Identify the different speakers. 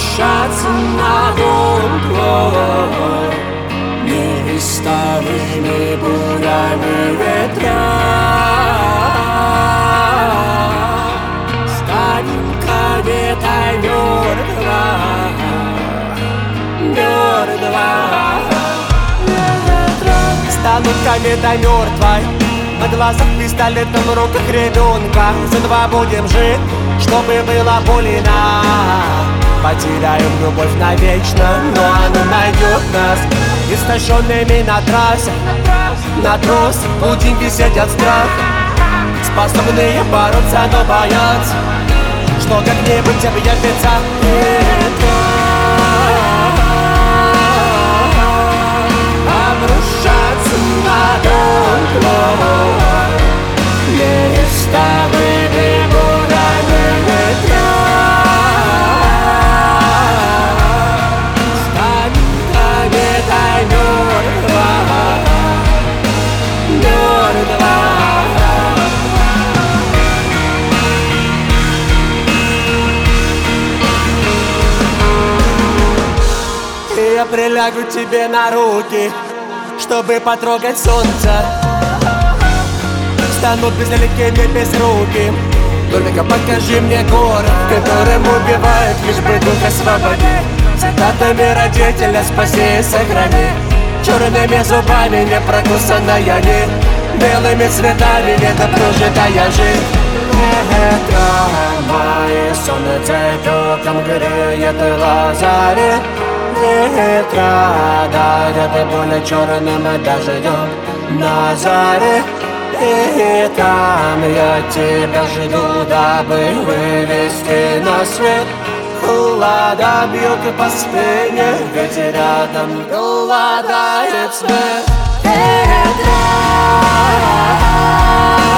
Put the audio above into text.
Speaker 1: обрушаться на дом твой неистовыми бурями ветра. Станем кометой мертва. Стану кометой мертвой, на глазах пистолетом в руках ребенка. Заново будем жить, чтобы было больно. Потеряем любовь навечно, но она найдет нас. Истощенными на трассе, на трос будем висеть от страха. Способные бороться, но боятся, что как-нибудь объявится ветра. Обрушаться на дом твой неистовыми бурями ветра. Станем кометой мертва. Я прилягу тебе на руки, чтобы потрогать солнце. Стану бездалекими, без руки. Только покажи мне город, в котором убивают, лишь бы дух освободить. Цитатами родителя спаси и сохрани. Черными зубами не прокусанная нить, белыми цветами не допрожитая жизнь. Ветра мои, солнце током греет лазарет. Ветра дарят более черным дождем на заре. И там я тебя жду, дабы вывести на свет. Лада бьет по спине, ведь рядом голодает свет. Ветра